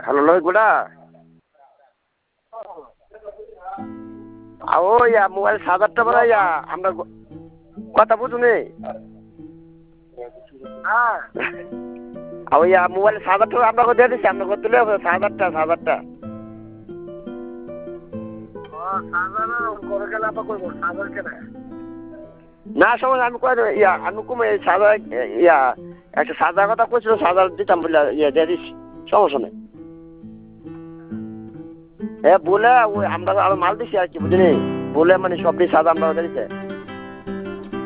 hello লয় গুড়া ও ইয়া mobile ৭০০০ বলে ইয়া আমরা কথা বুঝুনি হ্যাঁ ইয়া মোবাইল ৭০০০ আপনাকে দিয়ে দিচ্ছি আপনাকে তুলে ৭০০০ না সময় আমি কই ইয়া আমি কমে ৭০০০ ইয়া একটা ৭০০০ কথা কইছিল ৭০০০ দিতাম বলে ইয়া দিয়ে দিচ্ছি সমস্যা নেই বলে ওই আমরা আরো মাল দিছি আর কি বুঝলি বলে মানে সব দিয়ে ৭০০০ আমরা দিচ্ছে